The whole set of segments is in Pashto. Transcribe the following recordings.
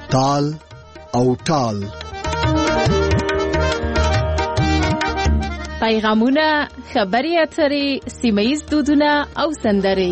تال او ټال. پیغامونه، خبري اترې، سیمه‌ییز دودونه او سندرې.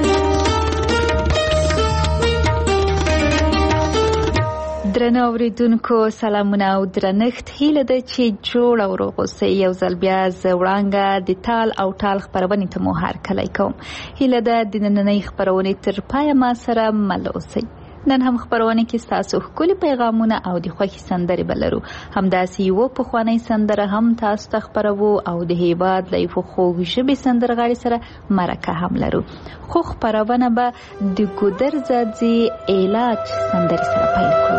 درنو اوریدونکو سلامونه او درنښت. هیله ده چې جوړ او روغ اوسئ. یو ځل بیا زه وړانګه د تال او ټال خپرونې ته مو هرکلی کوم. هیله ده د نننۍ خپرونې تر پایه ما سره مل اوسئ. نن هم خپرونه کې ستاسو ښکلي پیغامونه او د خوښې سندرې به لرو. همداسې یوه پخوانۍ سندره هم تاسو ته خپروو او د هېواد له یوه خوږ ژبې سندرغاړي سره مرکه هم لرو. خو خپرونه به د ګودر ځاځي علاج سندرې سره پیل کړو.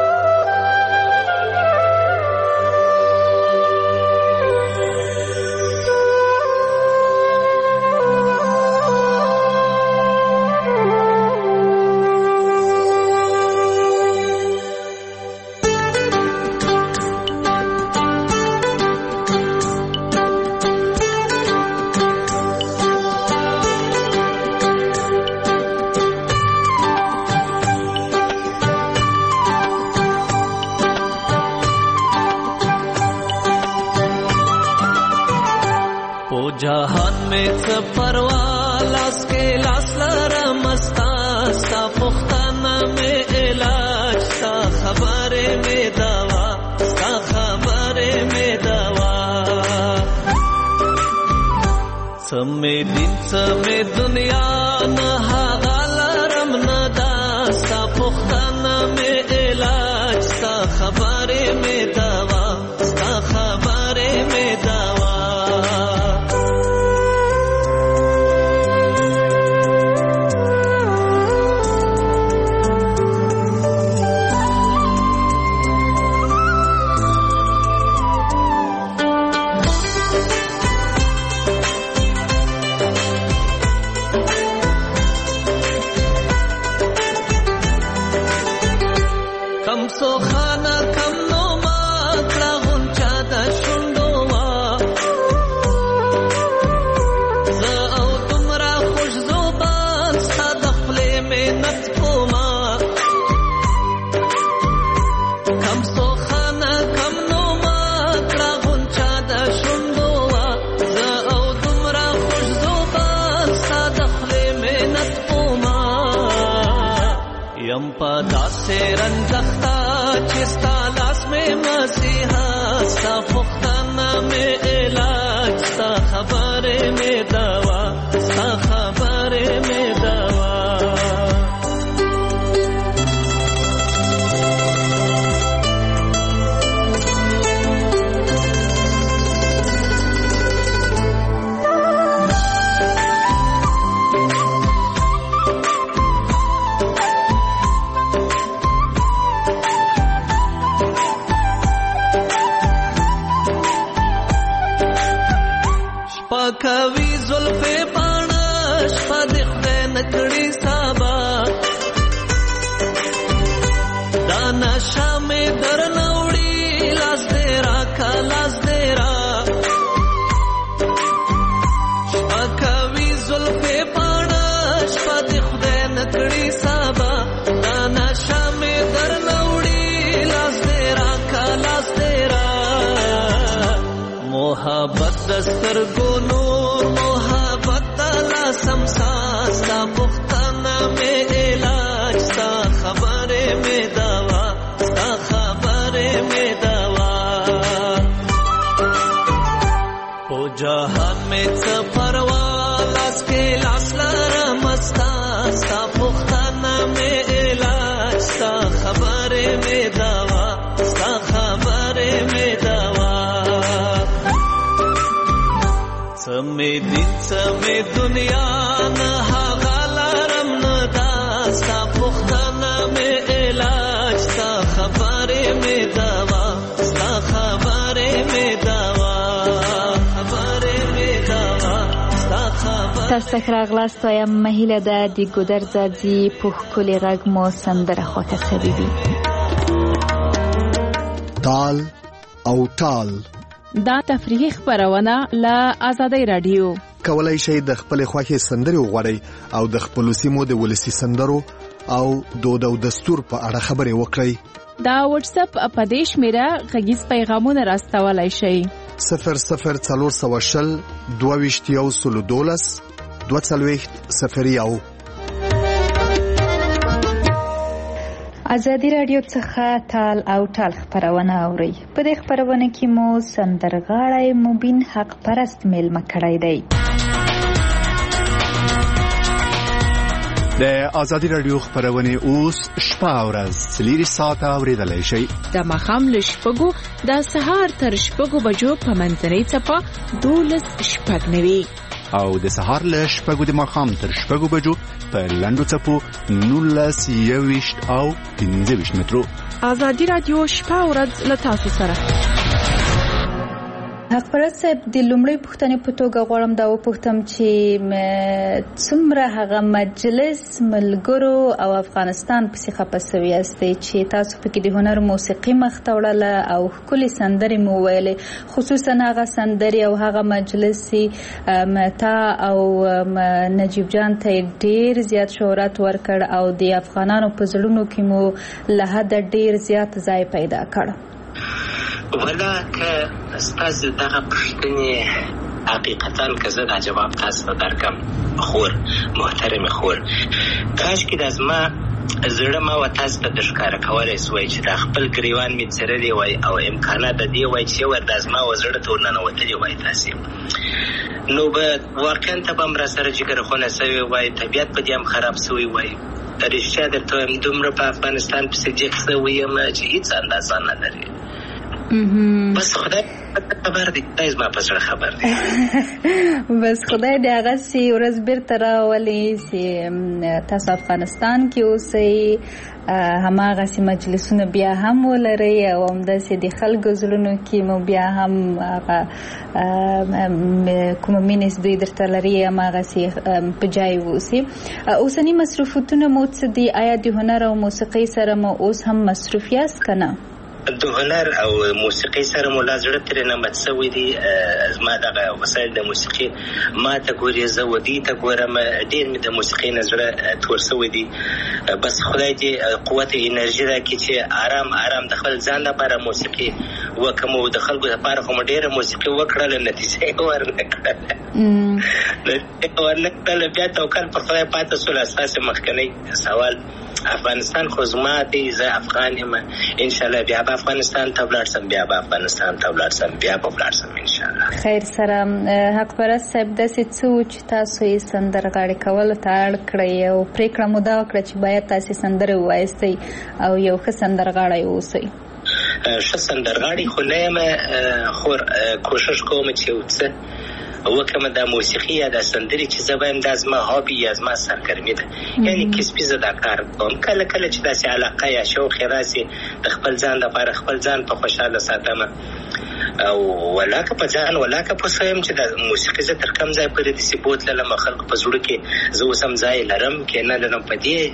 जहान में सफरवा लास के लास लरा मस्ता सा पुख्ताना में इलाज सा खबरे में दवा सा खबरे में दवा समय दिन समय दुनिया न हालरम न दा सा पुख्ताना में इलाज सा खबरे में दवा सा खबरे में दवा से रंजख्ता चिस्ता लास में मसीहा सा पुख्ताना में इलाज सा खबरे में दवा सा खबरे में दवा کوي زلفې پاڼه شپه د خدای نکړي سابا دا نشه مې درنه وړي لاس دې راکه لاس دې را شپه کوي زلفې پاڼه شپه د خدای نکړي سابا دا نشه مې درنه وړي لاس دې راکه لاس دې را محبت دستر گونو محبت تلا سمسا ستا پختانا میں علاج ستا خبرے میں دوا ستا خبرے میں دوا او جہان میں سفروا لاس کے لاس لارا مستا ستا پختانا میں علاج ستا خبرے میں دوا ستا خبرے میں دوا समय दिन समय दुनिया न हालरम न दास्ता पुख्ताना में इलाज सा खबरे में दवा सा खबरे में दवा खबरे में दवा सा खबरे. تاسو راغلاست وایم مهیله ده د ګودر ځاځي په ښکلي غږ مو سندره خوښه شوې وي. تال او ټال دا تفریحي خپرونه له آزادۍ رادیو. کولای شئ د خپل خوښې سندرې وغواړئ او د خپل سیمو د ولسي سندرو او دود او دستور په اړه خبرې وکړئ. دا واتس اپ په دې شمیره غږیز پیغامونه راستولای شئ. 00420 22 240 ازادي رادیو څخه تال او ټال خبرونه اوري. په دې خبرونه کې مو سندرغاړی مبین حق پرست میلمه کړی دی. د ازادي رادیو خبرونه اوس شپه او ورځ 3 ساعته اوریدلای شئ. د ماښام له شپږو د سهار تر شپږو بجو په منځنۍ څپه 12 شپږ نوي او د سهار له شپږو د ماښام تر شپږو بجو په لنډو څپو 19 او 15 مترو. ازادي رادیو شپه او ورځ له تاسو سره. حق پرست صاحب د لومړی پوښتنې په توګه غواړم دا وپوښتم چې څومره هغه مجلس ملګرو او افغانستان پسې خپه سوي یاستئ چې تاسو پکې د هنر موسیقي مخته وړله او ښکلې سندرې مو ویلې، خصوصا هغه سندرې او هغه مجلس تا او نجیب جان ته ډېر زیات شهرت ورکړ او د افغانانو په زړونو کې مو له حده ډېر زیات ځای پیدا کړ. ولا که ستاسو دغه پوښتنې حقیقتا که زه دا جواب تاسو ته درکم خور محترم خور کاش کې د زما زړه ما و تاسو ته د ښکاره کولی سوی چې دا خپل ګریوان مې څرلی وای او امکانات د دې وای چې ور د زما و زړه ته ورننوتلي وای تاسې نو به واقعا ته به هم را سره جګرخونه سوی وای طبیعت په دې هم خراب سوی وای. رښتیا درته وایم دومره په افغانستان پسې جګ سوی یم چې هېڅ اندازه نه لري. بس خدای خبر دی، خدای زما په زړه خبر دی. بس خدای دې هغسې ورځ بیرته راولي چې تاسو افغانستان کې اوسئ، هماغسې مجلسونه بیا هم ولرئ او همداسې د خلکو زړونو کې مو بیا هم کومه مینې دوی درته لري هماغسې په جای واوسي. اوسني مصروفیتونه مو څه دي؟ آیا د هنر او موسیقۍ سره مو اوس هم مصروف یاست که نه؟ د هنر او موسیقي سره مو لا زړه ترې نه مات سوی دی. زما دغه وسایل د موسیقي ما ته ګورې، زه ودې ته ګورم، ډېر مې د موسیقۍ نه زړه تور سوی دی. بس خدای دې قوت انرژي راکړي چې آرام آرام د خپل ځان لپاره موسیقي وکړم او د خلکو لپاره خو مو ډېره موسیقي وکړله، نتیجه یې ورنه کړله. بیا توکل پر خدای پاتې سول. ستاسې مخکنی سوال افغانستان خو زما دی، زه افغان یم، انشاءالله بیا به افغانستان ته ولاړ شم، بیا به افغانستان ته ولاړ شم، بیا به ولاړ شم انشاءالله. خیر سره حق پرست صاحب داسې څه و چې تاسو یې سندرغاړي کولو ته اړ کړئ او پرېکړه مو دا وکړه چې باید تاسې سندرې ووایستئ او یو ښه سندرغاړی واوسئ؟ ښه سندرغاړی خو نه یم خور، کوشش کوم چې یو څه وکړم د موسیقي یا د سندرې چې زه وایم دا زما هابي یا زما سرګرمي ده، یعنې کسبي زه دا کار کوم. کله کله چې داسې علاقه یا شوق یې راسي د خپل ځان لپاره خپل ځان په خوشحاله ساتم او ولاکه په ځان ولاکه په څه یم چې د موسیقي زه تر کم ځای پورې داسې بوتللم خلکو په زړه کې زه اوس هم ځای لرم کې نه لرم. په دې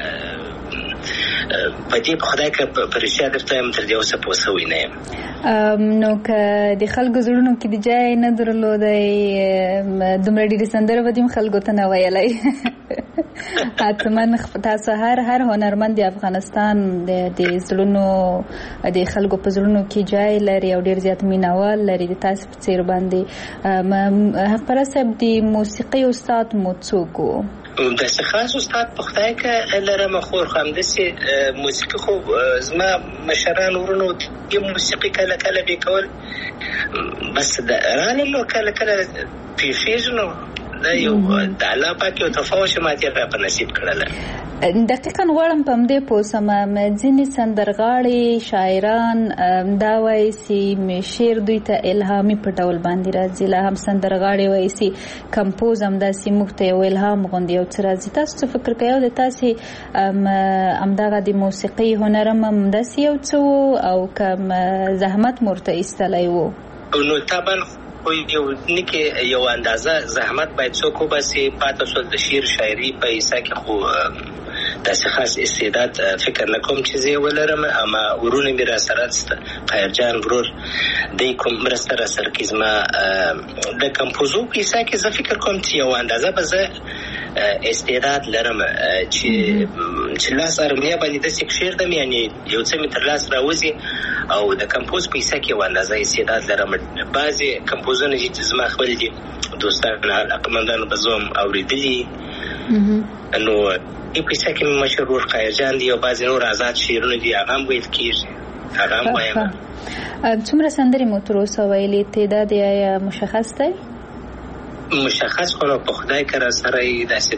خدای که په رښتیا درته یم تر دې اوسه پوه سوی نه یم. نو که د خلکو زړونو کې د جای نه درلودی دومره ډېرې سندرې به دې هم خلکو ته نه ویلی. حتما تاسو هر هنرمند د افغانستان د زړونو د خلکو په زړونو کې جای لري او ډېر زیات مینوال لري د تاسو په څېر باندې. حق پرست صاحب د موسیقۍ استاد مو څوک و؟ داسې خاص استاد په خدای که لرم خور خو همداسې موسیقي خو زما مشران ورونو د موسیقي کله کله بې کول بس رانلو کله کله پیښېږي نو دا یو د الله پاک یو تفاوت ماتې را په نصیب کړله. دقیقاً غواړم په همدې پوه شم ځینې سندرغاړي شاعران دا وایي چې شعر دوی ته الهامي په ډول باندې راځي، لا هم سندرغاړي وایي چې کمپوز همداسې موږ ته یو الهام غوندې یو څه راځي. تاسو څه فکر کوئ او د تاسې همدغه د موسیقۍ هنر هم همداسې یو څه و او که زحمت مو ورته ایستلی و؟ نو طبعا یو نکې یو اندازه زحمت باید څوک وباسي. پاته شول د شعر شاعري په حصه کې خو داسې خاص استعداد فکر نه کوم چې زه ولرم، اما ورونه مې را سره قایرجان ورور دی کوم مرسته را سره کې زما د کمپوزو په حصه کې زه فکر کوم چې یو اندازه به زه استعداد لرم چې چې لاس ارمیا باندې د سکشیر د یعنی یو څه می تر لاس راوځي او د کمپوز پیسه کې اندازه استعداد لرم. بعضی کمپوزونه چې زما خپل دي دوستان علاقمندان بزوم اوریدلي نو په پیسه کې مشهور قایرجان دي او بعضی نور آزاد شعرونه دي هغه هم ویل کېږي هغه هم وایم. څومره سندرې مو تر اوسه ویلې تعداد یې مشخص دی؟ مشخص خو په خدای کرا سره داسې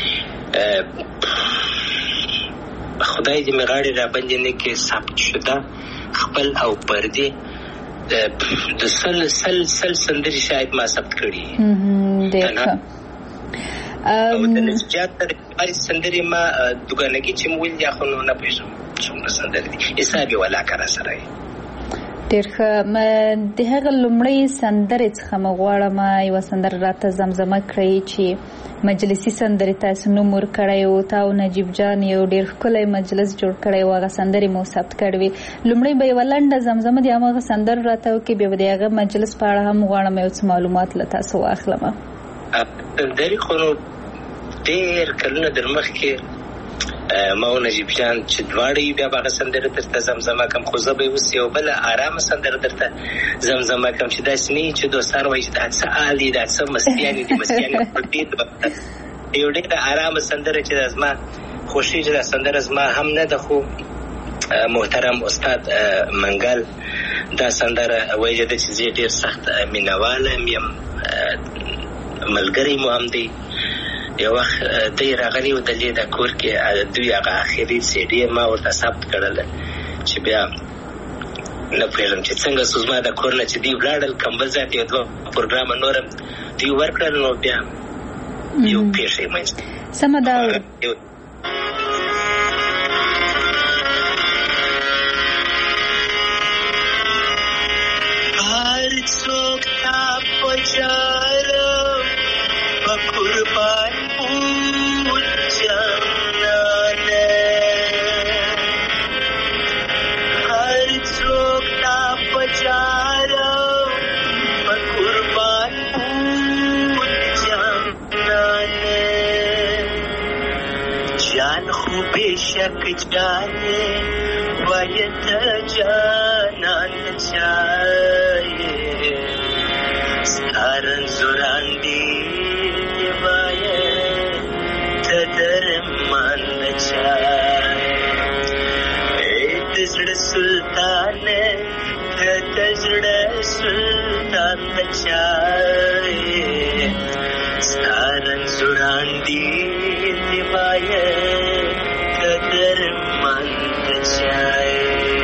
خدای دې مغاړي را باندې نه کې ثبت شده خپل او پردي د سل سندري شاید ما ثبت کړي او د نسجات تر سندري ما دغانګي چې مول یا خو نه پېژم څومره سندري دي حسابي ولا کرا سره ډېر ښه. د هغه لومړی سندرې څخه مغواړم یو سندر راته زمزمه کړئ چې مجلسي سندرې تاسو نوم ورکړی او تا او نجیب جان یو ډېر ښکلی مجلس جوړ کړی و هغه سندرې مو ثبت کړې وې. لومړی به یوه لنډه زمزمه د هماغه سندر راته وکړي بیا به د هغه مجلس په اړه هم غواړم یو څه معلومات له تاسو واخلم. سندرې خو نو ډېر کلونه در مخکې ما او نجیب جان چې دواړه بیا هغه سندره درته زمزمه کوم خو زه به اوس یو بل آرامه سندره درته زمزمه کوم چې داسې نه چې دوستان وایي چې دا څه حال دي دا څه مستیانې دي مستیانې یو ډېره آرامه سندره چې زما خوښي چې دا سندره زما هم نه ده خو محترم استاد منګل دا سندره وایي چې زه ډېر سخت مینهوال یم ملګری مو هم دی. یو وخت دی راغلی و د دې د کور کې دوی هغه اخري سی ډي ما ورته ثبت کړل چې بیا نه پوهېږم چې څنګه زما د کور نه چې دوی ولاړل کمبل ذات یو دوه پروګرام نورم دوی ورکړل نو بیا یو پیښې منځته سمه ده. هر څوک تا پچارو قربان بود جانانه هر څوک تا پچارو قربان بود جانانه جان خو بیشک جانه وایت جانان چایه ستارن زوران دی سلطان سلطان بچائے ستارن زران دی دیوائے قدر من بچائے.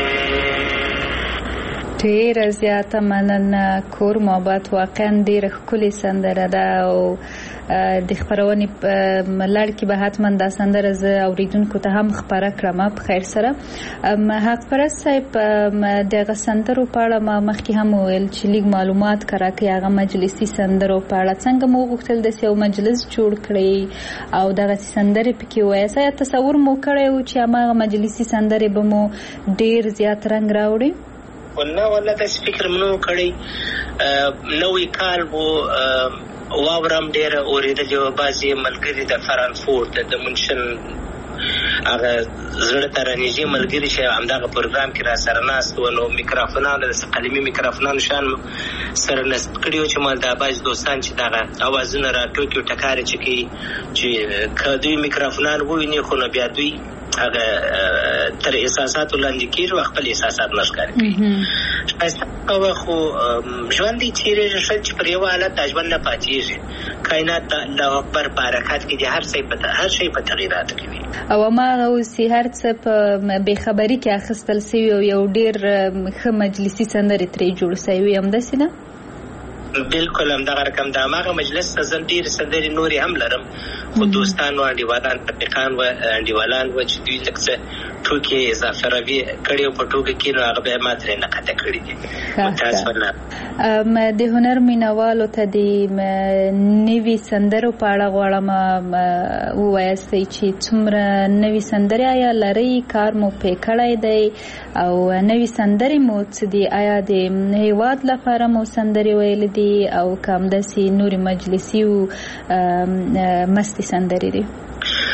ډېره زیاته مننه. کور محبت واقعا ډېره ښکلې سندره ده او د خپرونې لړ کې به حتما دا سندره زه اوریدونکو ته هم خپره کړم په خیر سره. حق پرست صاحب د هغه سندرو په اړه ما مخکې هم وویل چې لږ معلومات راکړئ هغه مجلسي سندرو په اړه څنګه مو غوښتل داسې یو مجلس جوړ کړئ او دغسې سندرې پکې ووایاست. آیا تصور مو کړی و چې هماغه مجلسي سندرې به مو ډېر زیات رنګ راوړي؟ والله داسې فکر مو نه و کړی. نوی کال و واورم ډېره اورېدلې وه. بعضې ملګري د فرانکفورت د منشن هغه زړه ته رانږدې ملګري چې همدغه پروګرام کې را سره ناست وو نو میکروفونانو داسې قلمي میکروفونانو شان سره نصب کړي وو چې ما دا بعضې دوستان چې دغه اوازونه را ټوکې و ټکارې چې کوي چې که دوی میکروفونان وویني خو نو بیا دوی هغه تر احساساتو لاندې کېږي او خپل احساسات نه ښکاره کوي. ښایسته کوه خو ژوند یې تېرېږي ښه چې پر یوه حالت دا ژوند نه پاتېږي. کائنات د الله اکبر په حرکات کې دي هر شی په تغییراتو کې وي او هماغه اوس هر څه په بېخبري کې اخیستل سوي او یو ډېر ښه مجلسي سندرې ترې جوړ سوي همداسې نه؟ بالکل همدغه رقم د هماغه مجلس ته زه ډېرې سندرې نورې هم لرم خو دوستان و انډیوالان رفیقان و انډیوالان و چې دوی لږ څه ټوکې اضافه روي کړي او په ټوکه کې نو هغه بیا ما ترې نقطه کړي دي. متاسفانه د هنر مینوالو ته د نوي سندرو په اړه غواړم ووایاستئ چې څومره نوي سندرې آیا لرئ کار مو پې کړی دی او نوي سندرې مو څه دي آیا د هېواد لپاره مو سندرې ویلې دي او که همداسې نورې مجلسي او مستې سندرې دي؟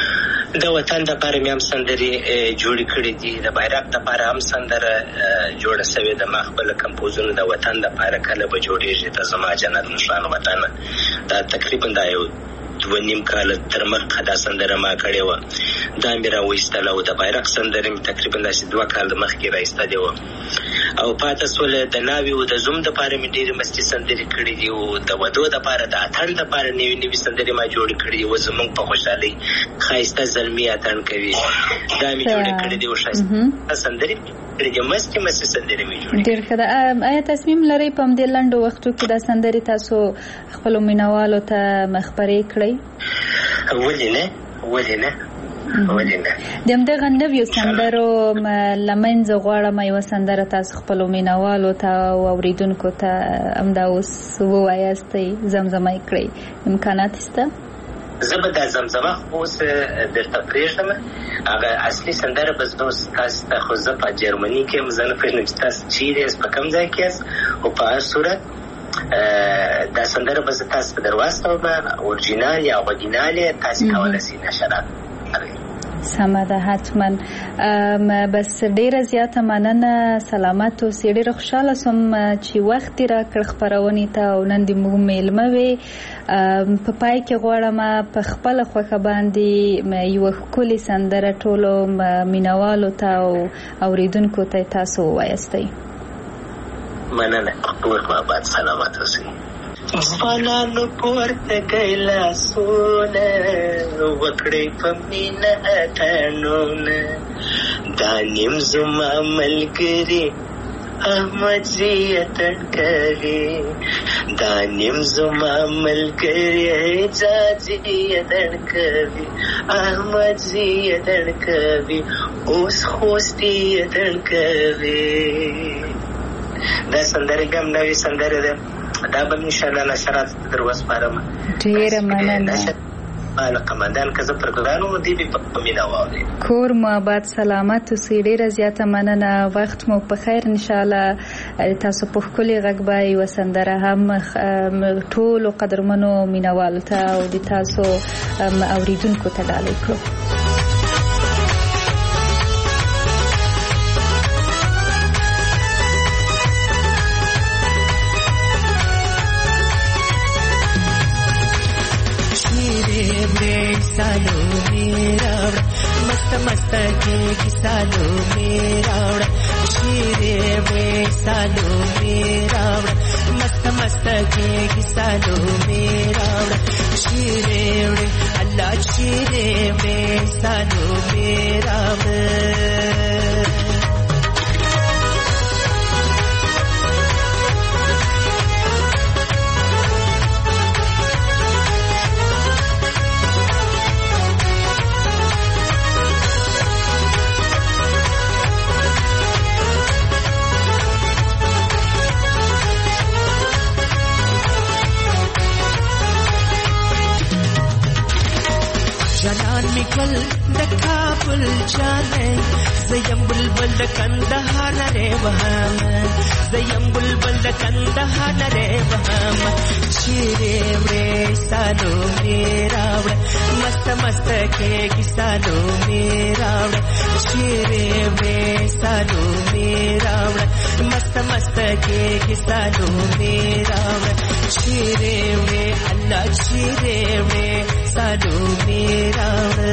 د وطن د لپاره مې هم سندرې جوړې کړې دي، د بیرغ د لپاره هم سندره جوړه شوې ده. ما خپل کمپوزونه د وطن د لپاره کله به جوړېږي ته زما جنت نشان وطن، دا تقریبا دا یو 2.5 کال تر مخکې دا سندره ما کړې وه، دا مې راویستله او د بیرغ سندره مې تقریبا داسې 2 کال مخکې راایستلې وه. او پاته سوله د ناوې او د زوم دپاره مې ډېرې مستې سندرې کړې دي، او د ودو دپاره د اتڼ دپاره نوي نوي سندرې ما جوړې کړې دي. اوس زموږ په خوشحالۍ ښایسته زلمي اتڼ کوي، دا مې جوړې کړې دي، او ښایسته سندرې کړې دي، مستې سندرې مې جوړې. ډېر ښه ده. آیا تصمیم لرئ په همدې لنډو وختو کې دا سندرې تاسو خپلو مینوالو ته خپرې کړئ؟ ولې نه د همدغه نویو سندرو لمنځه غواړم یوه سندره تاسو خپلو مینوالو ته او اورېدونکو ته همدا اوس ووایاستئ، زمزمه یې کړئ، امکانات شته؟ زه به دا زمزمه اوس درته پرېږدم. هغه اصلي سندره به زه اوس تاسو ته، خو زه په جرمني کې یم، زه نه پوهېږم چې تاسو چیرې یاست، په کوم ځای کې یاست، خو په هر صورت دا سندره به زه تاسو ته در واستوم، اورجینال یا اورجینال یې تاسو کولی شئ نشرات کړئ. سمه ده، حتما. بس ډیره زیاته مننه، سلامت اوسئ. ډیره خوشحاله سوم چې وخت دې راکړ خپرونې ته او نن دې موږ میلمه وې. په پای کې غواړم په خپله خوښه باندې یوه ښکلې سندره ټولو مینوالو ته او اورېدونکو ته تاسو ووایاستئ. مننه، ټول آباد سلامت اوسئ. ځوانانو پورته کړئ لاسونه، وکړئ په مینه اتڼونه، دا نیم زما ملګري احمدزي اتڼ کوي، دا نیم زما ملګري اعجازي اتڼ کوي، احمدزي اتڼ کوي، اوس خوستي اتڼ کوي. دا سندره هم نوې سندره ده، دا به انشاءالله نشرات در وسپارم. ډېره مننه. قمندان که زه پروګرام و دی په مینه واورئ. کور مو آباد، سلامت اوسئ. ډېره زیاته مننه، وخت مو په خیر. انشاءالله تاسو په ښکلي غږ به یوه سندره هم ټولو قدرمنو مینوالو ته او د تاسو اورېدونکو ته ډالۍ کړو. सालो मेरा मस्त मस्त के सालो मेरा शीरे में सालो मेरा मस्त मस्त के सालो मेरा शीरे अल्लाह शीरे में सालो मेरा جنان میکل دکا بل جانے زیم بلبل دکندهار نرے وهم زیم بلبل دکندهار نرے وهم شیرے وڑے سالو میرا وڑے مست مست کے سالو میرا وڑے شیرے وڑے سالو میرا وڑے مست مست کے سالو میرا وڑے شیرے وڑے اللہ شیرے وڑے سالو میرا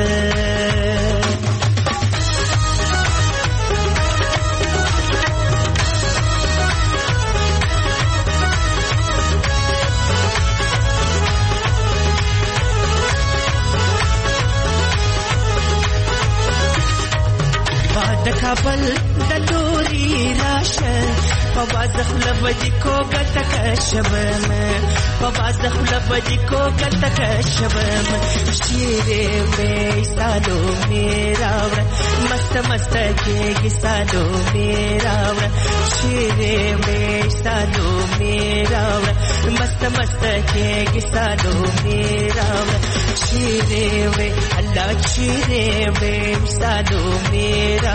کابل د لوري راشه په وازخ لبدي کو ګټک شبم په وازخ لبدي کو ګټک شبم شیرې وې سالو میرا مست مست کې سالو میرا شیرې وې سالو میرا مست مست کې سالو میرا شیرې وې الله شیرې وې سالو میرا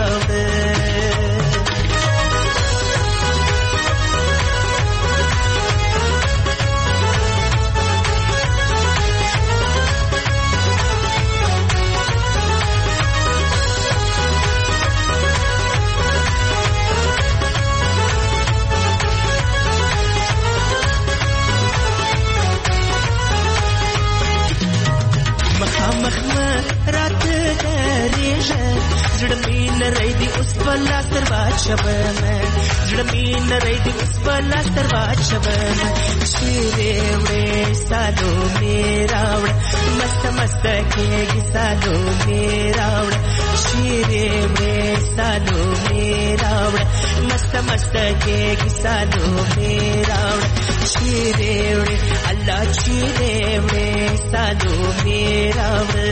زړمین ریدي اوس بلا تر واچبم زړمین ریدي اوس بلا تر واچبم شیرې وړې سالو میرا وړ مست مست کېږي سالو میرا وړ شیرې وړې سالو میرا وړ مست مست کېږي سالو میرا وړ شیرې وړې الله شیرې وړې سالو میرا وړ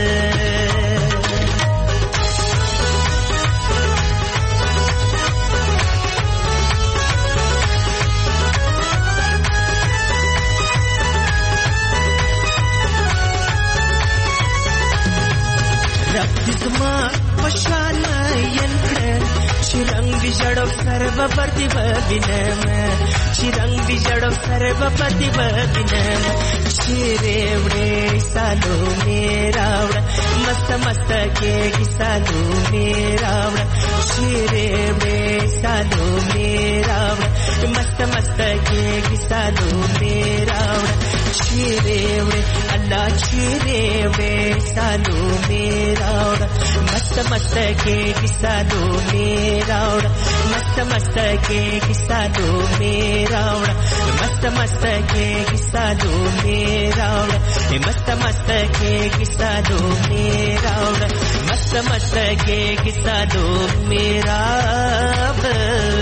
زما پښاله ینکړه چې رنگ دي جړو سر به پرتی وینم چې رنگ دي جړو سر به پرتی وینم شیرې وړې سالو میرا وړ مست مست کېږي سالو میرا وړ شیرې وړې سالو میرا وړ مست مست کېږي سالو میرا وړ شیرې وړې الله شیرې وړې سالو میرا وړ مست مست کېږي سالو میرا وړ مست مست کېږي سالو میرا وړ مست مست کېږي سالو میرا وړ مست مست کېږي سالو میرا وړ مست مست کېږي سالو میرا وړ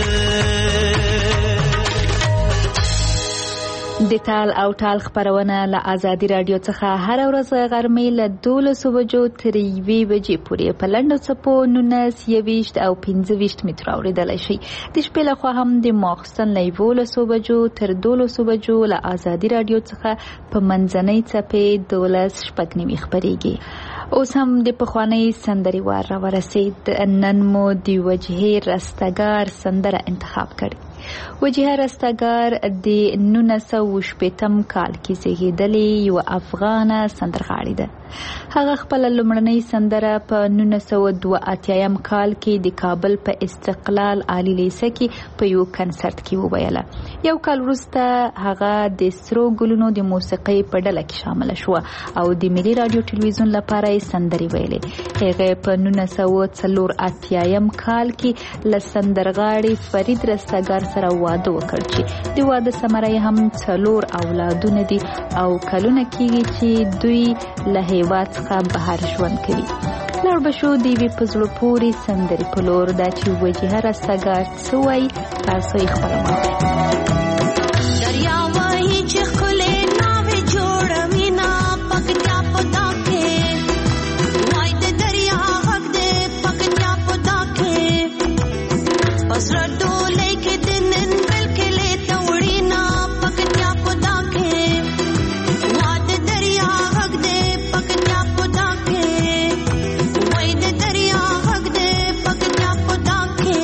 د تال او ټال خبرونه له آزادي رادیو څخه هر ورځ غرمې له 12 بجو تر 1 بجې پورې په لنډو څپو 19 او 15 متر اورېدلی شي. د شپې لخوا هم د ماخستن له 11 بجو تر 12 بجو له آزادي رادیو څخه په منځنۍ څپې 12 شپږ نیمې خپرېږي. اوس هم د پخوانۍ سندرې وار راورسېد. نن مو د وجهې رستګار سندره انتخاب کړې. وجهه رستګار د 1980 کال کې زیږېدلې یو افغانه سندرغاړې ده. هغه خپل لومړنۍ سندره په 1982 کال کې د کابل په استقلال عالی لیسه کې په یو کنسرت کې وویله. یو کال وروسته هغه د سرو ګلونو د موسیقۍ په ډله کې شامل شو او د ملي رادیو ټلویزیون لپاره یې سندرې ویلې. هغه په 1984 کال کې له سندرغاړي فرید رستګار سره واده وکړ چې د واده ثمره هم 4 اولادونه دي او کلونه کېږي چې دوی له هیواد څخه بهر ژوند کوي. لوړ بشو د یوې په زړه پورې سندرې په لور دا چې وجهه رستګار څه وایي تاسو یې خپله واورئ. دریا وایي چې ښکلې ناوې جوړوي نه پکتیا په دا کې وای د دریا غږ دی پکتیا په دا کې په زړه ډولۍ کې د نن بل کلي ته وړي نه پکتیا په دا کې وای د دریا غږ دی پکتیا په دا کې وای د دریا غږ دی پکتیا په دا کې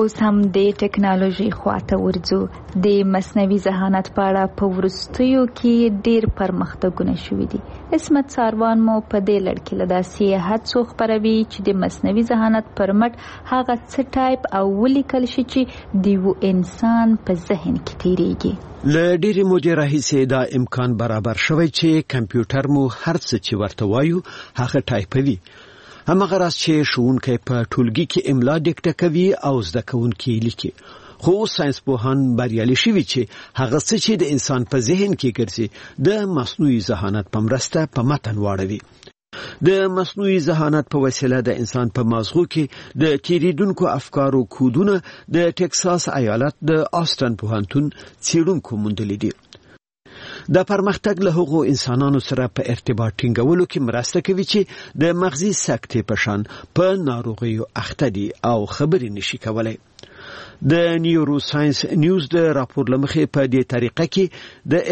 اوس هم د ټکنالوژي خواته ورځو. د مصنوعي ذهانت په اړه په وروستیو کې ډیر پرمختګونه شوي دي. عصمت ساروان مو په دې لړ کې له داسې هڅو خپروي چې د مصنوعي ذهانت پر مټ هغه څه ټایپ او ولیکل شي چې د یو انسان په ذهن کې تیریږي. له ډېرې مودې راهیسې دا امکان برابر شوی چې کمپیوټر مو هر څه چې ورته وایو هغه ټایپوي. همغه راز چې ښوونکی په ټولګي کې املا ډیکټه کوي او زده کوونکي لیکي. خو ساينسپوهان بریالي شوي چې هغه څه چې د انسان په ذهن کې ګرځي د مصنوعي ذهانت په مرسته په متن واړوي. د مصنوعي ذهانت په وسیله د انسان په مازغو کې د تیریدونکو افکارو کودونه د ټکساس ایالت د آستن پوهنتون څېړونکو موندلي دي. د پرمختګ له هغو انسانانو سره په ارتباط ټینګولو کې مرسته کوي چې د مغزي سکتې په شان په ناروغیو اخته دي او خبرې نشي کولای. د نیورو ساينس نیوز د راپور لمخې په دې طریقه کې د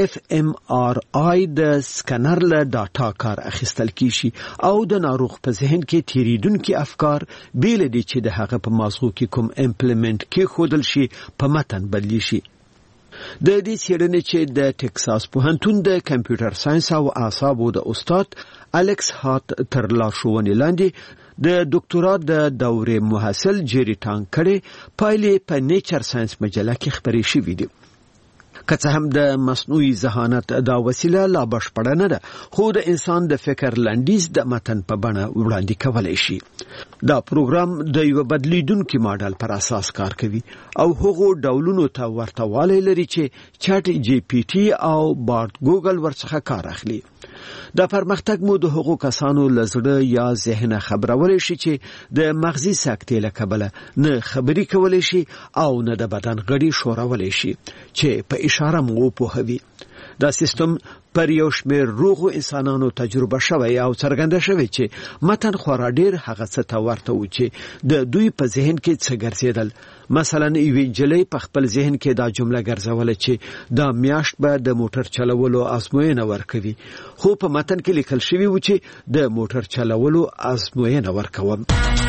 FMRI د سکانر له ډاټا کار اخیستل کیږي او د ناروغ په ذهن کې تیریدونکو افکار بیل دي چې د هغه په مازغو کې کوم امپلیمنت کې خودل شي په متن بدلی شي. د دې څېړنې چې د ټکساس پوهنتون د کمپیوټر ساينس او اعصابو د استاد الکس هات تر لارښوونې لاندې د ډاکټرا د دورې محصل جيري ټانکړې پایلې په نیچر ساينس مجله کې خبرې شوې دي. که څه هم د مصنوعي ذهانت دا وسیله لا بشپړه نه ده، خو د انسان د فکر لنډیز د متن په بڼه وړاندې کولای شي. دا پروګرام د یو بدلیدونکو ماډل پر اساس کار کوي او هغو ډولونو ته ورتهوالی لري چې چټ جی پی ټي او بارد ګوګل ورڅخه کار اخلي. دا پرمختګ مو د هغو کسانو لزړه یا ذهن خبرولای شي چې د مغزي سکتې له کبله نه خبري کولای شي او نه د بدن غړي شورولای شي چې په اشاره مو پوهوي. دا سیستم پر یو شمېر روغو انسانانو تجربه شوی او څرګنده شوی چې متن خورا ډیر هغه څه ته ورته و چې د دوی په ذهن کې څه ګرځیدل. مثلا یوې جلۍ په خپل ذهن کې دا جمله ګرځوله چې دا میاشت به د موټر چلولو ازموینه ورکوي، خو په متن کې لیکل شوی و چې د موټر چلولو ازموینه ورکوم.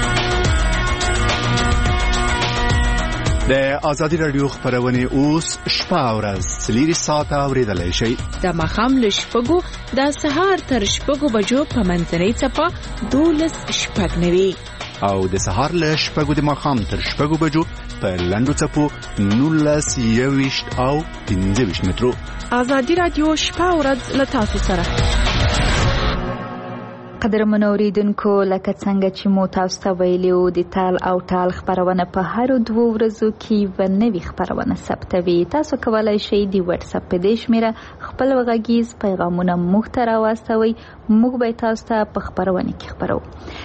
د آزادي رادیو خبرونه اوس شپه او ورځ 3 ساعته اوریدلای شئ. د ماښام له شپږو د سهار تر شپږو بجو په منځنۍ څپه 12:09 او د سهار له شپږو د ماښام تر شپږو بجو په لنډو څپو 19:20 او 15 مترو. آزادي رادیو شپه او ورځ له تاسو سره. قدرمنو اوریدونکو، لکه څنګه چې مو تاسو ته ویلو د تال او ټال خبرونه په هر 2 ورځو کې و نوي خبرونه ثبتوي. تاسو کولای شئ د واتس اپ په دې شمیره خپل وغږیز پیغامونه موږ ته راوستوئ. موږ به تاسو ته په خبرونه کې خبرو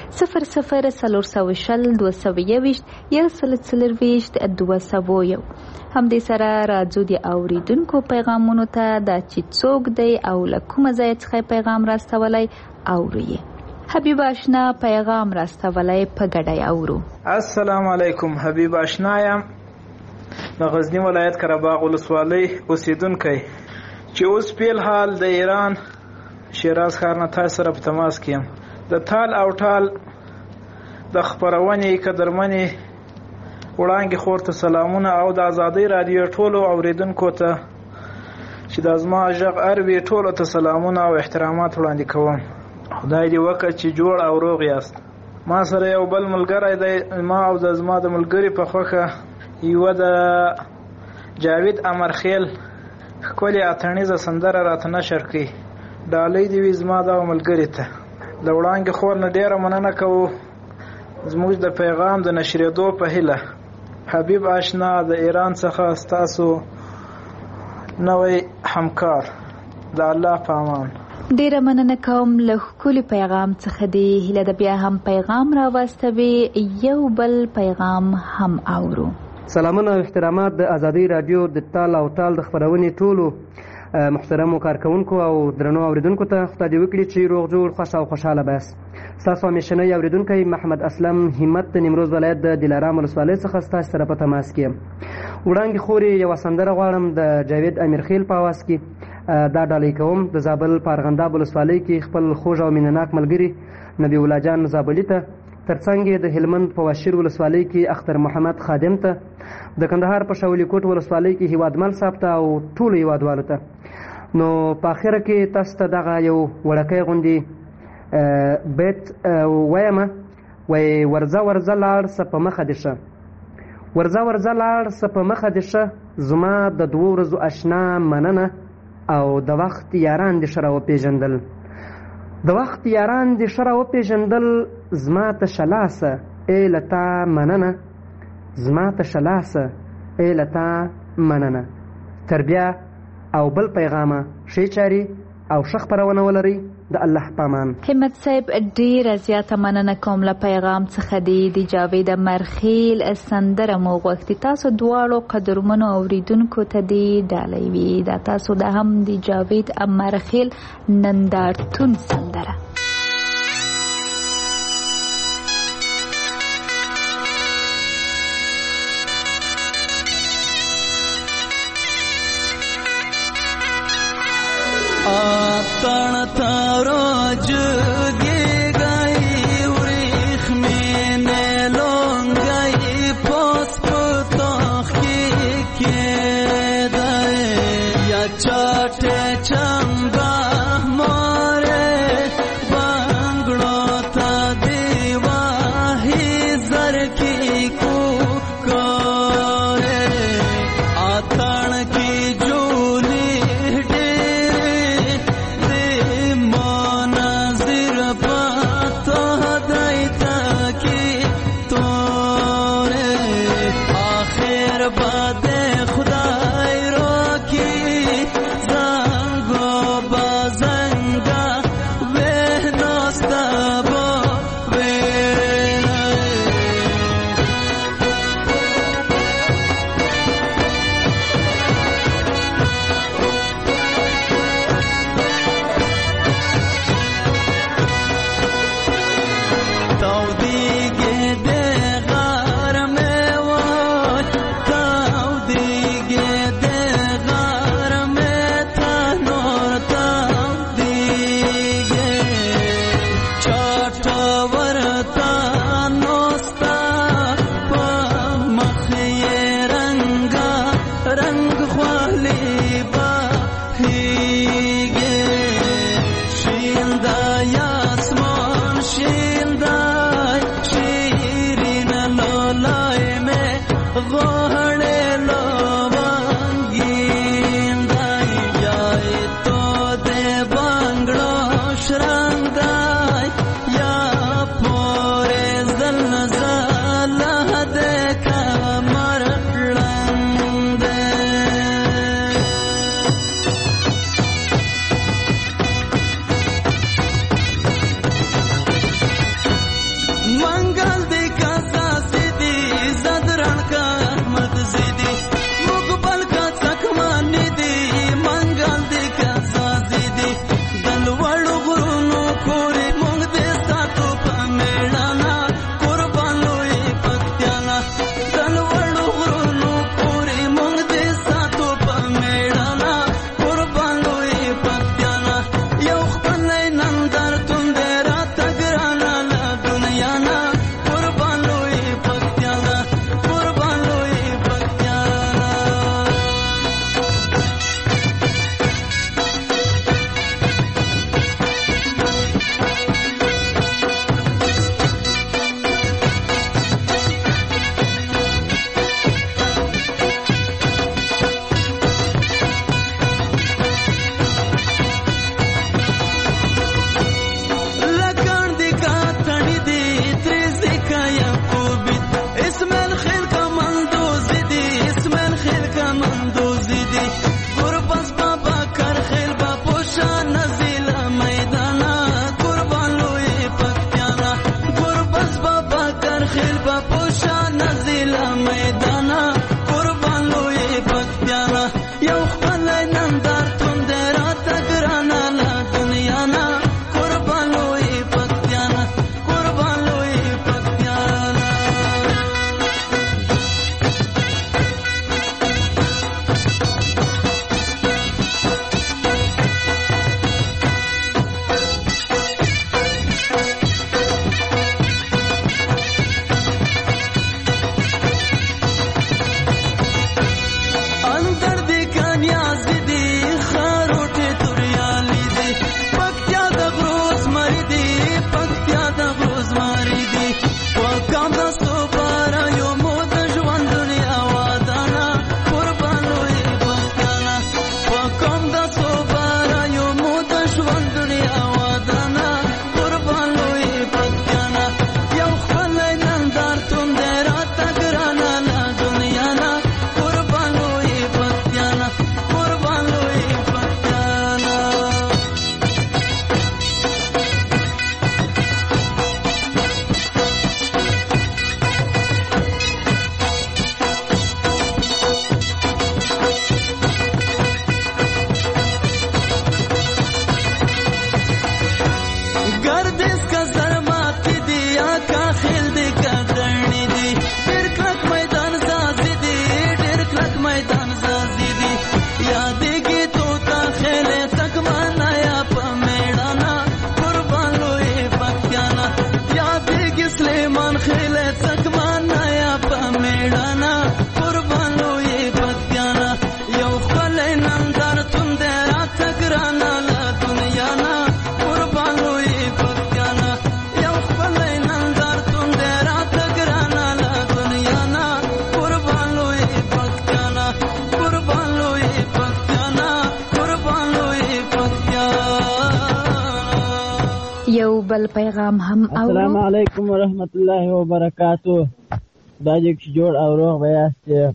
004022 هم دې سره راځو د اوریدونکو پیغامونو ته دا چې څوک دی او له کومه ځای څخه پیغام راستولای اوري. حبیب آشنا پیغام راستولای په ګډای اورو. السلام علیکم. حبیب آشنا یم د غزنی ولایت قرهباغ ولسوالۍ اوسیدونکی چې اوس په حال د ایران شیراز ښار نه تاسو سره په تماس کې یم. د تال او ټال د خبرونې قدرمنې وړاندې خورته سلامونه او د آزادۍ رادیو ټولو اوریدونکو ته چې د ازما ژغ اروي ټولو ته سلامونه او احترامات وړاندې کوم. خدای دې وکړي چې جوړ او روغ یاست. ما سره یو بل ملګری دی، ما او د زما د ملګري په خوښه یو د جاوید امرخیل ښکلې اتڼیزه سندره راته نشر کړي. ډالۍ دې وي زما دا ملګري ته. د وړاندې خور نه ډیره مننه کوو زموږ د پیغام د نشریدو په هیله. حبیب آشنا د ایران څخه ستاسو نوی همکار. د الله په امان. ډیره مننه کوم له ښکلي پیغام څخه دی. هیله ده بیا هم پیغام راوستوي. یو بل پیغام هم اورو. سلامونه او احترامات د آزادۍ رادیو د تال او ټال د خبرونې ټولو محترمو کارکونکو او درنو اوریدونکو ته خدای دې وکړي چې روغ جوړ خوښ او خوشحاله بس. ستاسو همیشنی اوریدونکی محمد اسلم همت د نیمروز ولایت د دلارام ولسوالۍ څخه ستاسو سره په تماس کې یم. وړاندې خورې یوه سندره غواړم د جاوید امیرخیل په اواز کې. دا ډالۍ کوم د زابل په ارغنداب ولسوالۍ کې خپل خوږ او مینهناک ملګري نبی الله جان زابلي ته ترڅنګ یې د هلمند په واشیر ولسوالۍ کې اختر محمد خادم ته، د کندهار په شاولی کوټ ولسوالۍ کې هیوادمل صاحب ته او ټولو هیوادوالو ته. نو په اخره کې تاسو ته دغه یو وړکی غوندې بیت ویمه، وایي ورځه ورځه لاړ څه په مخه دې شه، ورځه ورځه لاړ څه په مخه دې شه، زما د 2 ورځو اشنا مننه او د وخت یاران دې ښه راوپېژندل، د وخت یاران دې ښه راوپېژندل، زما ته شلاسه ای له تا مننه، زما ته شلاسه ای له تا مننه. تر بیا او بل پیغامه ښې چارې او ښه خپرونه ولرئ. د الله پامان. همت صاحب ډیره زیاته مننه کوم له پیغام څخه دی. د جاوید مرخیل سندره مو غوښتي. تاسو دواړو قدرمنو اوریدونکو ته دی ډالۍ وي. دا تاسو د هم د جاوید مرخیل نندارتون سندره. तण तारो जुगे गई उरीख में ने लोंग गई पोस पुतोख के दे या चाटे चंबा मारे बांगड़ो ता दीवा ही जर की कुकोरे आतण की जूली بل پیغام هم اورو. السلام علیکم ورحمت الله وبرکاتو. دا چې جوړ او روغ به یاست،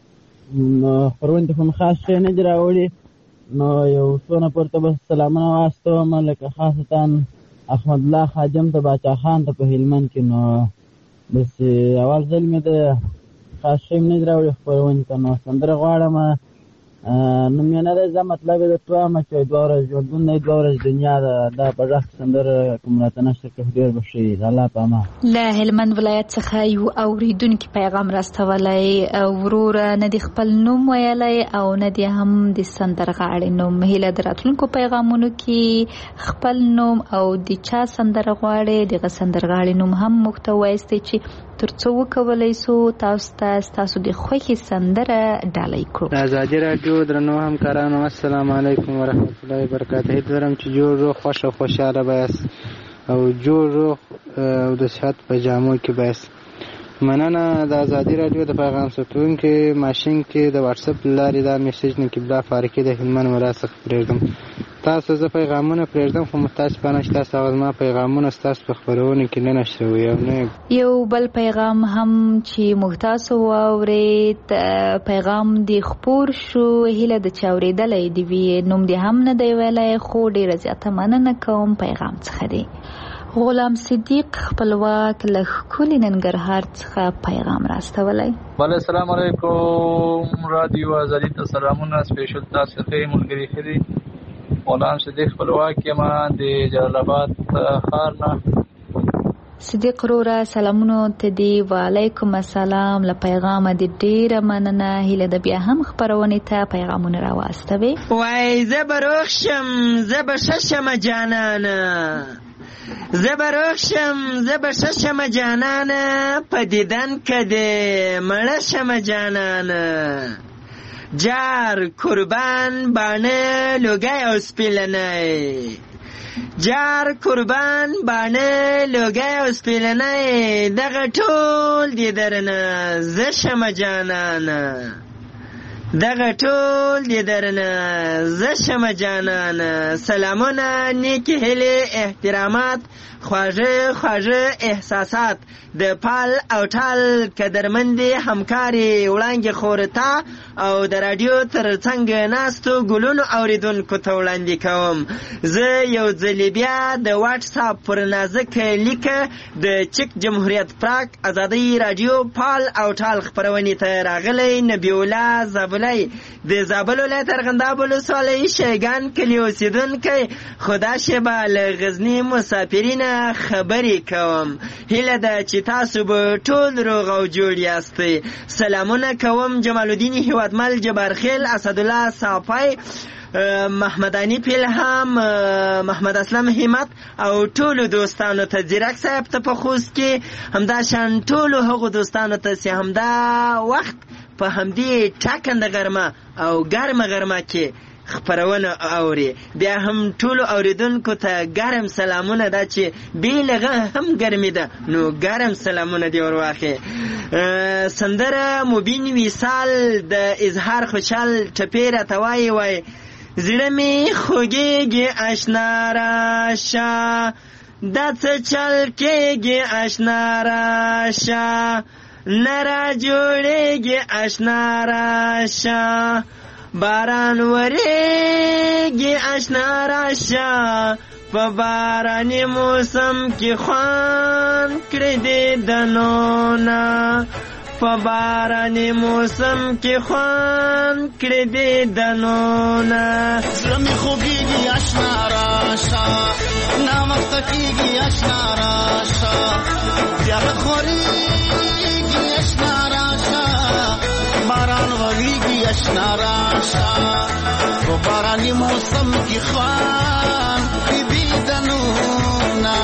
نو خپرونې ته هم خاص شی نه دي راوړي، نو یو څونه پورته به سلامونه واستوم، لکه خاصتا احمد الله خادم ته، باچا خان ته په هلمند کې. نو بس اول ځل مې د خاص شی نه دي راوړي خپرونې ته، نو سندره غواړم. نو مې نه دی، زه مطلب یې درته وایم چې 2 ورځې ژوندون دی، 2 ورځې دنیا ده. دا په غږ سندره کوم راته نشته که ډېر به ښه وي. د الله په امان. له هلمند ولایت څخه یو اورېدونکي پیغام راستولی. وروره نه دي خپل نوم ویلی او نه دي هم د سندرغاړې نوم. هیله د راتلونکو پیغامونو کې خپل نوم او د چا سندره غواړې دغه سندرغاړې نوم هم موږ ته وایستئ چې تر څو وکولی سو تاسو ته ستاسو د خوښې سندره ډالۍ کړو. د ازادي راډیو درنو همکارانو، السلام علیکم ورحمت الله وبرکاته. هیڅ لرم چې جوړ روغ خوښ او خوشحاله بایاست او جوړ روغ او د صحت په جامو کې بایاست. مننه. د ازادي راډیو د پیغام ثبتونکي ماشین کې د واتس اپ لارې دا میسج نه قبله فارقې د هلمند ولایت څخه پرېږدم. تاسو زه پیغامونه پرېږدم، خو متاسفانه چې تاسو هغه زما پیغامونه ستاسو په خپرونې کې نه نشروي او نه. یو بل پیغام هم چې موږ تاسو واورید، پیغام دی خپور شو. هیله د چا اورېدلی دی وي، نوم دی هم نه دی ویلی، خو ډېره زیاته مننه کوم. پیغام څخه دی غلام صدیق خپلواک له ښکلي ننګرهار څخه پیغام راستولی. بله السلام علیکم رادیو ازادي ته سلامونه. سپیشل تاسو ته ملګري ښه دي. غلام صدیق خپلواک یم د جلال آباد ښار نه. صدیق وروره سلامونو ته دی. وعلیکم السلام. له پیغامه دې ډېره مننه. هیله ده بیا هم خپرونې ته پیغامونه راواستوي. وای زه به روغ شم، زه به ښه شمه جانانه، زه به روغ شم، زه به ښه شمه جانانه، په دیدن که دې مړه شمه جانانه. جار قربان باڼه لوګی او سپیلنی، جار قربان باڼه لوګی او سپیلنی، دغه ټول دې درنه زه شمه جانانه، دغه ټول دې درنه زه شمه جانانه. سلامونه، نیکې هیلې، احترامات، خواږه خواږه احساسات د پال او ټال قدرمندې همکارې وړانګې خورتا او د راډیو تر څنګ ناستو ګلونو اوریدونکو ته وړاندې کوم. زه یو ځلې بیا د واټس اپ پر نازک لیکه د چک جمهوریت پراک ازادۍ راډیو پال او ټال خپرونې ته راغلی. نبی الله زابلی د زابل ولایت ارغنداب ولسوالۍ شیګان کلي اوسېدونکی، خدا شبه له غزني مسافرینه خبرې کوم. هیله ده چې تاسو به ټول روغ او جوړ یاستئ. سلامونه کوم. جمال الدین هیوادمل، جبارخیل، اسدالله صافی، محمدانی پیلهام، محمد اسلم همت او ټولو دوستانو ته، زیرک صاحب ته په خوست کې، همدا شان ټولو هغو دوستانو ته چې همدا وخت په همدې ټاکنده غرمه او ګرمه غرمه کې خپرونه اوري. بیا هم ټولو اوریدونکو ته ګرم سلامونه، دا چې بیلغه هم ګرمي ده نو ګرم سلامونه دی ورواخې. سندره مبین وصال د اظهار خوشحال ټپې راته وایي، وای زړه مې خوږېږي اشنا راشه، دا څه چل کېږي اشنا راشه، نه را جوړېږي اشنا راشه، باران وریږي اشنا راشه، په باراني موسم کې خوان کړې دې دنونه، په باراني موسم کې خوان کړې دې دنونه. زړه مې خوږېږي اشنا راشه، ناوخته کېږي اشنا راشه، تیاره خورېږي اشنا راشه، باران وریږي اشنا راشه، په باراني موسم کې خوان کړې دې دنونه.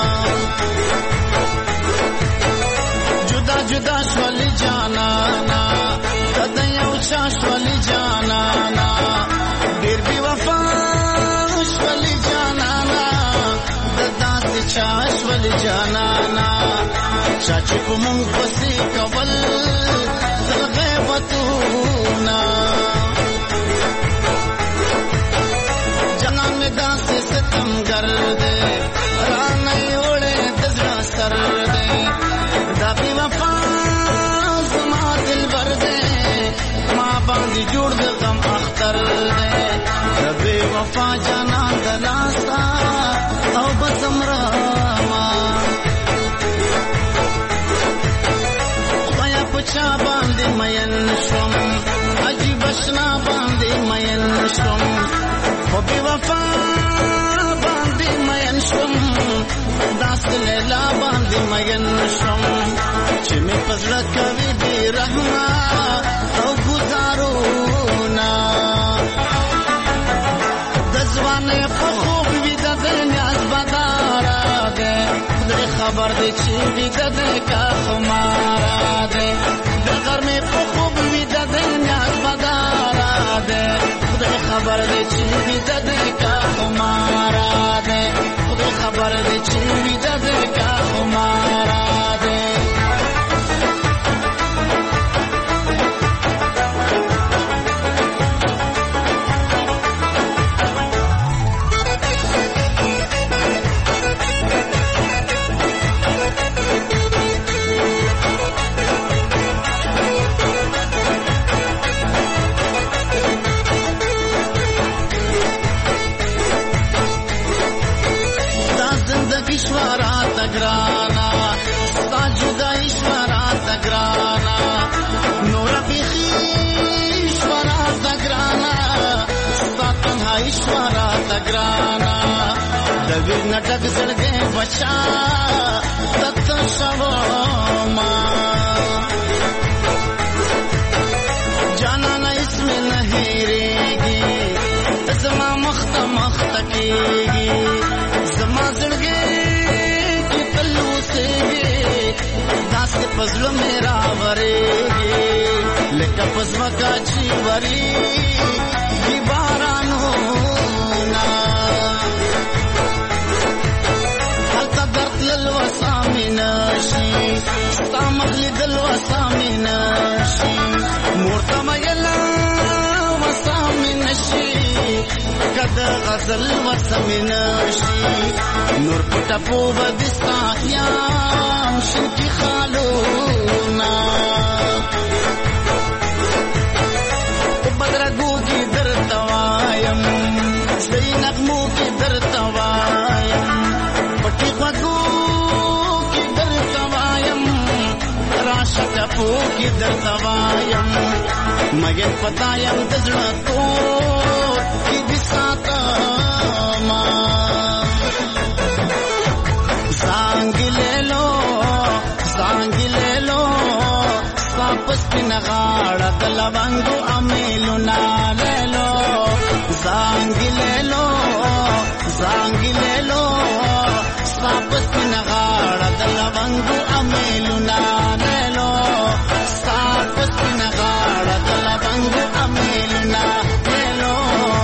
جدا جدا شولې جانانا، کده یو چا شولې جانانا، ډېر بې وفا شولې جانانا، د داسې چا شولې جانانا، چا چې په مونږ پسې کول زر غیبتونه. جانان مې داسې ستمګر دی رانه یې وړی د زړه سر دی دا بې وفا زما دلبر دی ما باندې جوړ د غم اختر دی د بې وفا جانان د لاسه او بس مرما خدایا په چا باندې مین شوم عجیب اشنا باندې مین شوم خو بې وفا باندې مین شوم داسې لیلا باندې مین شوم چې مې په زړه کوي بې رحمه او ګزارونه د ځوانۍ په خوب ویده دی نیاز بداره دی خدای خبر دی چې ویده دی که خماره دی د غرمې په خوب ویده دی نیاز بداره دی خدای خبر دی چې ویده دی که خماره دی خدای خبر دی چې ویده دی که خماره دی ګرانا ستا جدایي شوه راته ګرانا نوره بیخي شوه راته ګرانا ستا تنهایي شوه راته ګرانا د ویر نه ډک زړګی بچا دته شوما جانانه اسمې نه هېرېږي ته زما مخته مخته کېږي زما زړګی داسې په زړه مې راورېږي لکه په ځمکه چې ورېږي بارانونه هلته درد تلل وسه مې نشي ستا مخ لیدل وسه مې نشي مور ته میله وسه مې نشي که د غزل وسه مې نشي نور په ټپو به د ستا یم شنکي خالونه په بدرګو کې درته وایم صحیح نغمو کې درته وایم پټي غوږو کې درته وایم راشه ټپو کې درته وایم مګر پتا یم د زړه تور کې دې ساتما زانګي لیلو ساپس کی نغاړه د لونګو امیلونه لیلو زانګي لیلو ساپس کی نغاړه د لونګو امیلونه لیلو ساپس کی نغاړه د لونګو امیلونه لیلو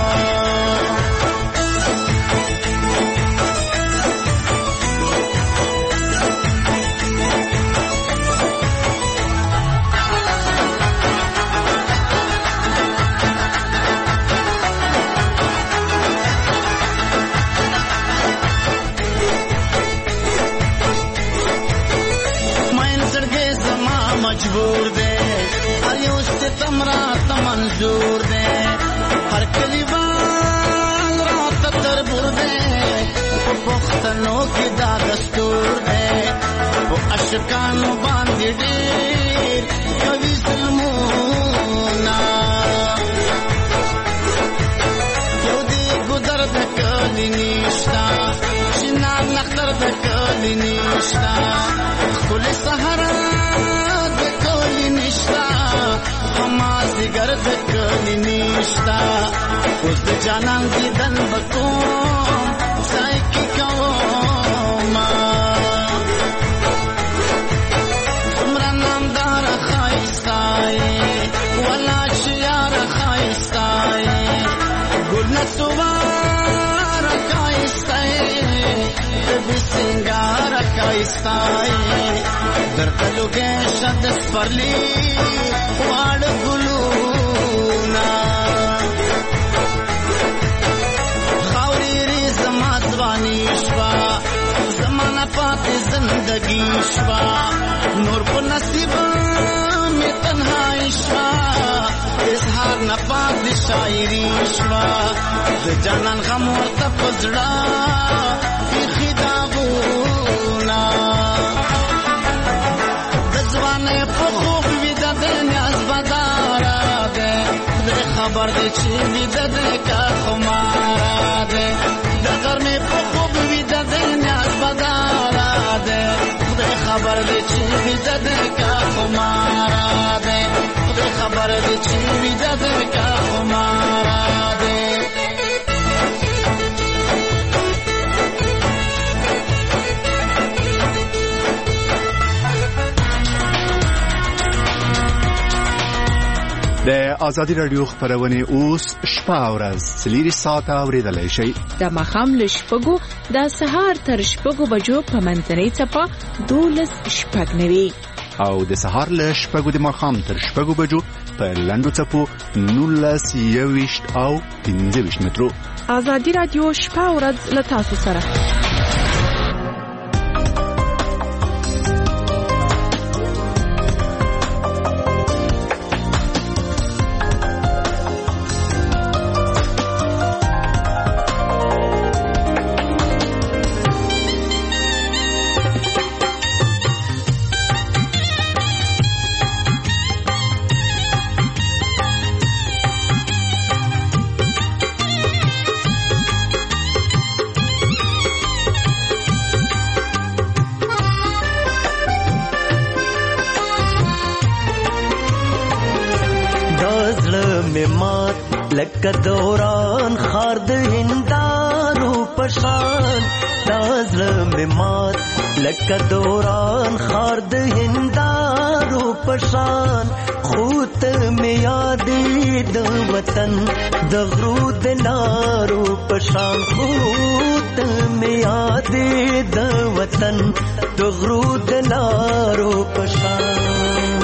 مجبور دے ہر یو ستم رات منظور دے ہر کلیوان رات تربور دے پختنوں کی دا دستور دے وہ اشکانو باندھی ڈیر کبھی ظلمونا یو دی گدر دکلی نیشتا شنان نختر دکلی نیشتا کل سہرہ زگر دکلی نیشتا اوس د جانان دیدن بکوم ځای کې کوما څومره نامدار ښایسته ولا چې یار ښایسته ګل نڅوار ښایسته بې سینګار ښایسته درته لوګی شه د سپرلي واړه ګلونه خاورې پاتې زندگی شوا نور په نصیب می تنهایی شوا اظهار نه پاتې شاعری شوا د جانان غم ورته پزړه بیخي داغونه د ځوانۍ په خوب ویده د نیاز بداره دی خدای خبر دی چې ویده دی که خماره دی د غرمې په خوب ویده د نیاز بداره دی خدای خبر دی چې ویده دی که خماره دی خدای خبر دی چې ویده دی که خماره دی د ازادي رادیو خبرونه اوس شپه او ورځ 4 ساعته اوریدلای شئ د ماښام له شپږو د سهار تر شپږو بجو په منځنۍ څپه 12:09 او د سهار له شپږو د ماښام تر شپږو بجو په لنډو څپو 19:20 او 15 مترو. ازادي رادیو شپه او ورځ له تاسو سره. لکه دوران خار د هندارو پشان دازله می مات لکه دوران خار د هندارو پشان خوت می یادې د وطن د غرو د لارو پشان خوت می یادې د وطن د غرو د لارو پشان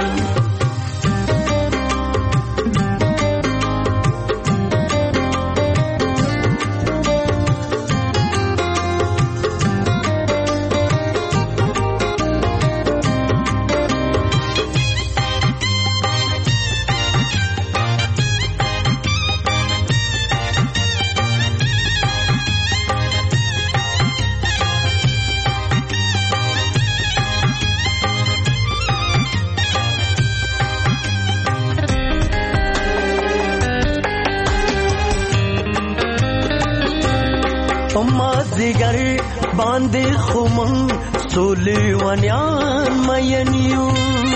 مازیګر باندې خمن سولې ونیان مینیو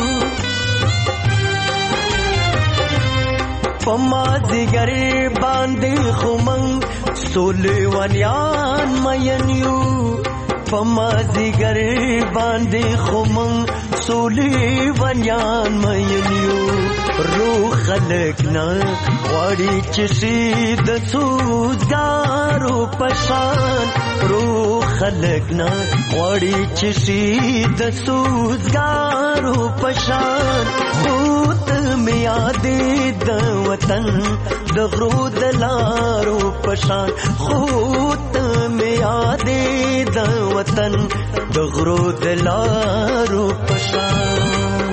مازیګر باندې خمن سولې ونیان مینیو مازیګر باندې خمن سولې ونیان مینیو روح خلق نه غواړي چې شي د سوزګارو پشان روح خلق نه غواړي چې شي د سوزګارو پشان خوت می یادې د وطن د غرو د لارو پشان خوت می یادې د وطن د غرو د لارو پشان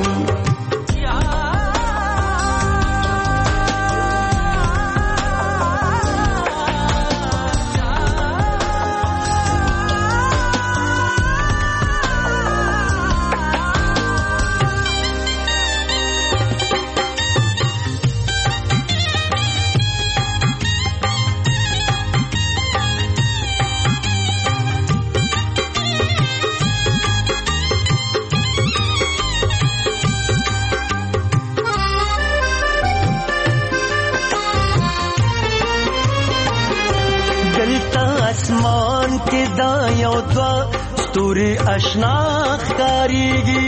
आसमान के दायों द्वा स्तूरी अशना ख़ारीगी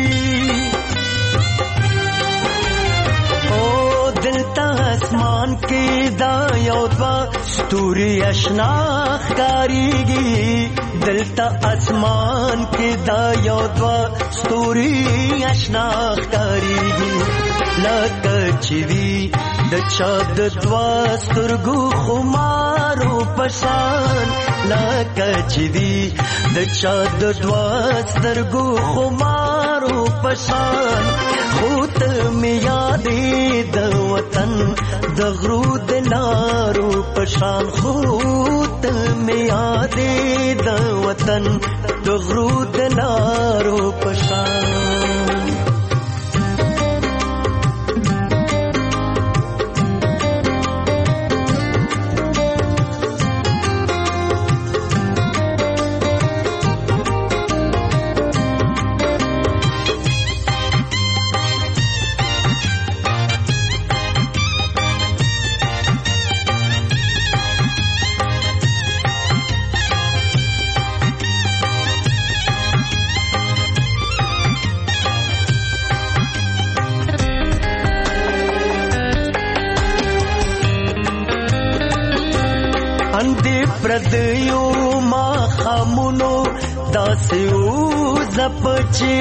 ओ दिलता आसमान के दायों द्वा स्तूरी अशना ख़ारीगी दिलता आसमान के दायों द्वा स्तूरी अशना ख़ारीगी लकचवी द चाद द्वा स्तुर्गु खुमार دلارو پشان لکه چې دی د چا د دوه سترګو خمارو پشان خو ته مې یادې د وطن د غرو دلارو پشان خو ته مې یادې د وطن د غرو دلارو پشان پردیو ما خامونو داسیو زپچی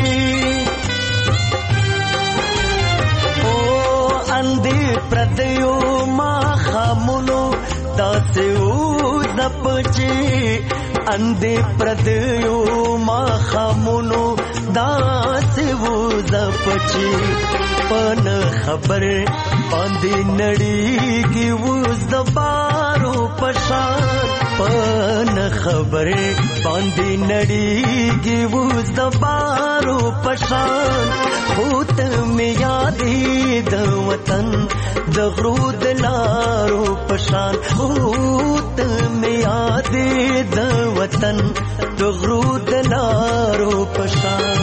او اندی پردیو ما خامونو داسیو زپچی اندی پردیو ما خامونو داسیو زپچی پن خبر باندې نړیږي وز د بارو پشان پن خبر باندې نړیږي وز د بارو پشان خود مې یادې د وطن د غرو د لارو پشان خود مې یادې د وطن د غرو د لارو پشان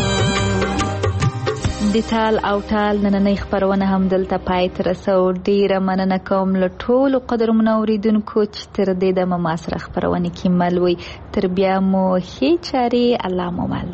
د تال او تال نننۍ خبرونه هم دلته پای ته رسو. ډیره مننه کوم له ټولو قدرمنو اوریدونکو چې تر دې دمه ما سره خبرونه کې مل وي. تر بیا مو ښې چارې الله مو مل.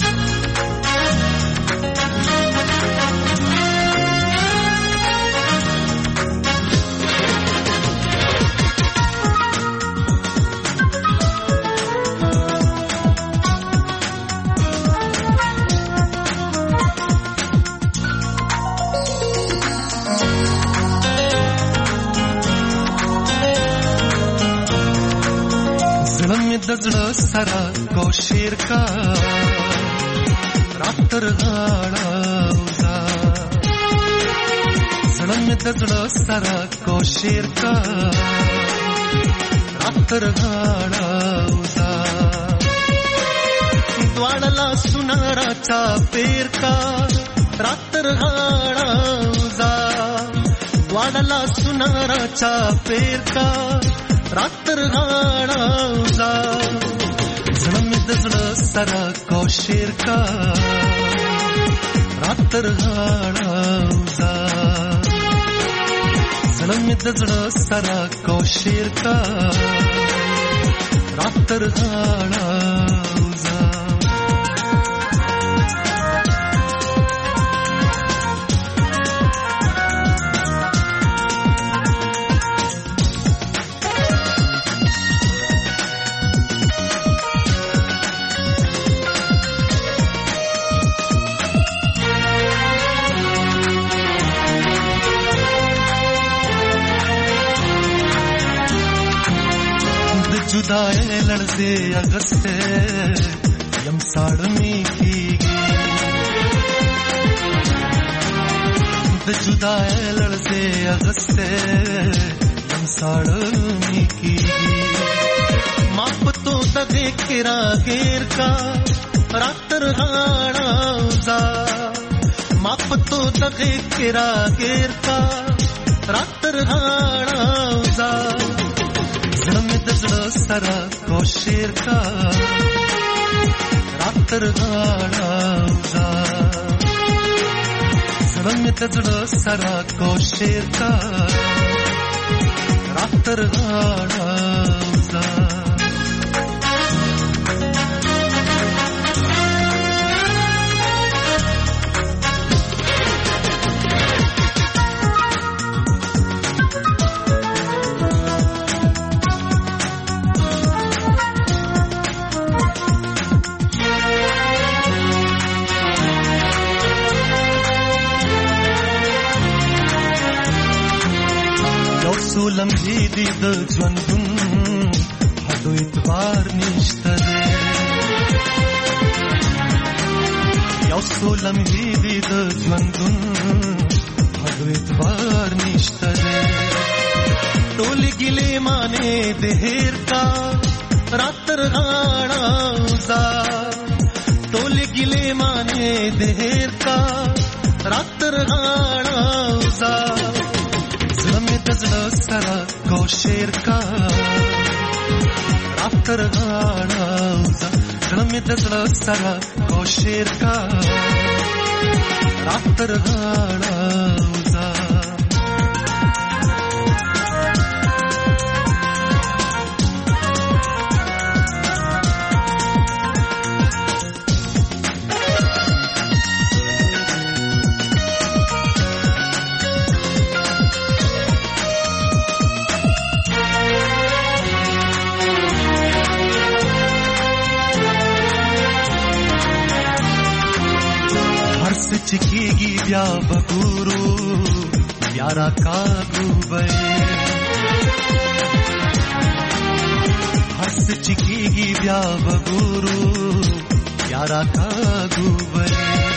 د زړه سره کوشیر کا راتر غاړه وزا زړه مې د زړه سره کوشیر کا راتر غاړه وزا دواړه لاسونه را چا پیر کا راتر غاړه وزا دواړه لاسونه را چا پیر کا راتر غاړه وزا زړه مې د زړه سره کوشیر کا راتر غاړه وزا زړه مې د زړه سره کوشیر کا راتر غاړه وزا जुदाई लड़से अगस्ते यम साड़मी कीगी जुदाई लड़से अगस्ते यम साड़मी कीगी माप तो दगे किरा गेर का रातर गाड़ा उजा माप तो दगे किरा गेर का रातर गाड़ा उजा زړه مې د زړه سره کوشیر کا راتر غاړه وزا زړه مې د زړه سره کوشیر کا راتر غاړه وزا لمحې دي د ژوندون هډو اعتبار نشته دی یو څو لمحې دي د ژوندون هډو اعتبار نشته دی ټولې ګیلې مانې د هېر کا راتر غاړه وزا ټولې ګیلې مانې د هېر کا راتر غاړه وزا زړه مې د زړه سره کوشیر کا راتر غاړه وزا زړه مې د زړه سره کوشیر کا راتر غاړه وزا چکیږي بیا بګورو یارا کاغو بې هر څه چکیږي بیا بګورو یارا کاغو بې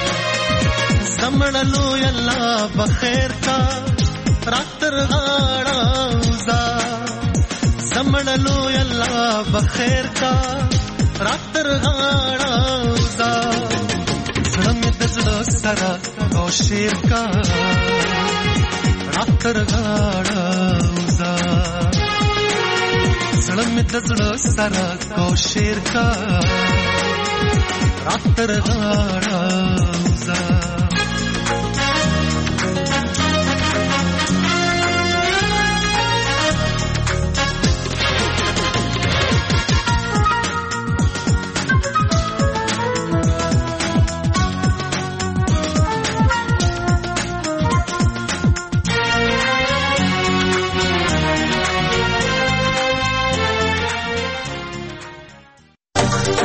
سمړلو الله بخیر کا راتر غاړه وزا سمړلو الله بخیر کا راتر غاړه وزا زړه مې د زړه سره کوشیر کا راتر غاړه وزا زړه مې د زړه سره کوشیر کا راتر غاړه وزا